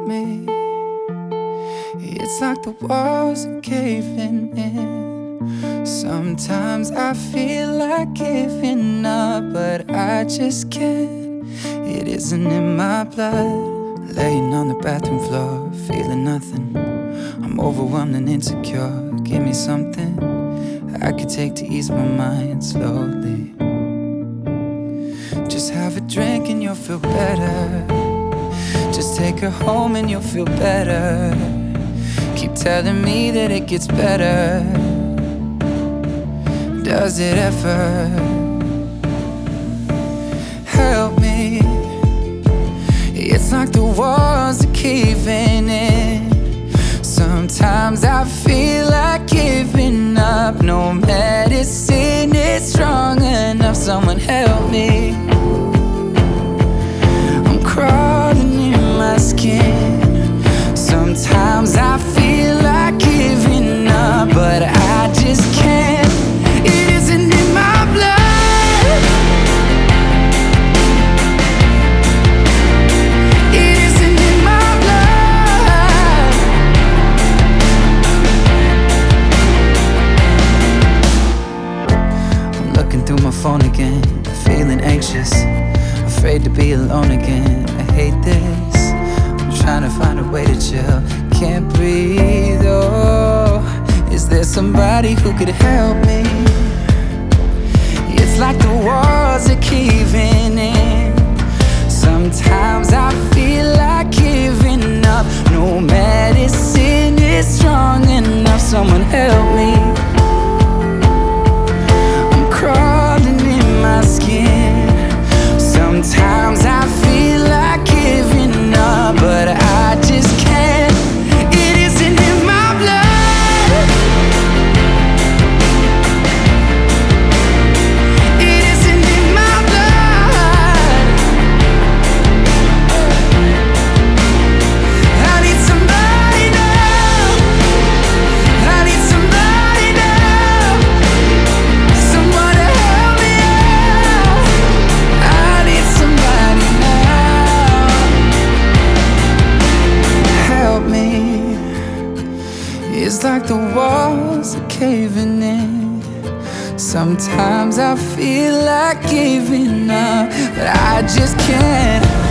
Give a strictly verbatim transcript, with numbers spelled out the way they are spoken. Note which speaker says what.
Speaker 1: me. It's like the walls are caving in. Sometimes I feel like giving up, but I just can't. It isn't in my blood. Laying on the bathroom floor, feeling nothing. I'm overwhelmed and insecure. Give me something I could take to ease my mind slowly. Just have a drink and you'll feel better. Just take her home and you'll feel better. Keep telling me that it gets better. Does it ever? Help me. It's like the walls are caving in. Sometimes I feel like giving up. No medicine is strong enough. Someone help me. I'm crawling in my skin. Sometimes I feel like giving up, but I just can't. It isn't in my blood. It isn't in my blood. I'm looking through my phone again, feeling anxious, afraid to be alone again. I hate this. I'm trying to find a way to chill. Can't breathe, oh. Is there somebody who could help me? It's like the walls are caving in. Sometimes I feel like giving up. No medicine is strong enough. Someone help me. I'm crawling in my skin. Sometimes I feel like giving up, but I just can't. It isn't in my blood. It isn't in my blood. I need somebody now. I need somebody now. Someone to help me out. I need somebody now. Help me. It's like the walls are caving in. Sometimes I feel like giving up, but I just can't.